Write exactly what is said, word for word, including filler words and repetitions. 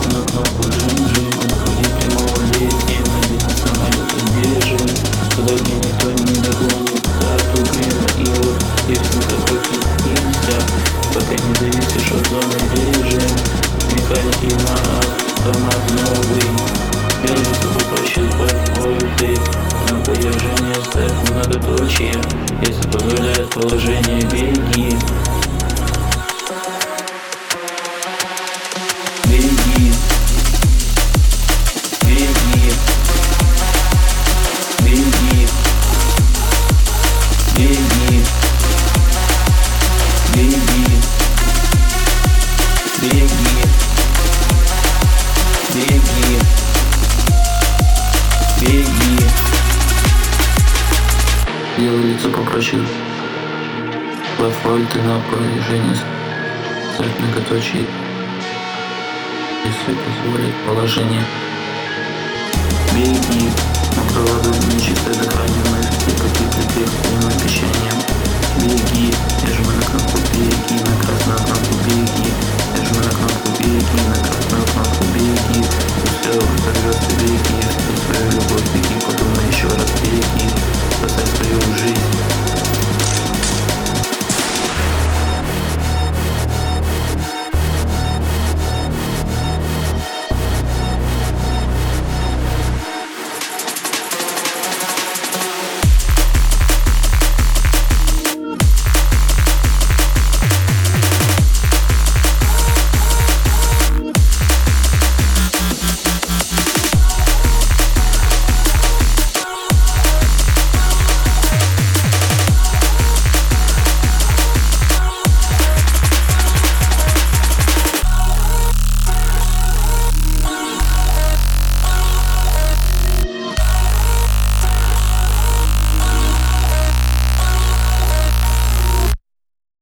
на кнопку джинджи, ходите малолетние, надеть на самолет и бежим, туда, где никто не догонит, карту время, и вот девчонка прокинься, пока не зависишь от зоны режим, механики на автомат новый, первый тобой прощупать пульты, на появление ставь многоточие, если позволяет положение беги. Беги, беги, беги, беги, беги, беги, беги, беги. Делай лицо попроще. Вольты на положение ставь многоточие, если позволит положение. Беги, на проводу нечистой дыхание вместе какие-то текстовым обещанием. Беги, я жму на кнопку беги, на красную кнопку беги, я жму на кнопку беги, на красную кнопку беги. Все, взорвется беги, если свою любовь беги, подумай еще раз беги, спасай свою жизнь.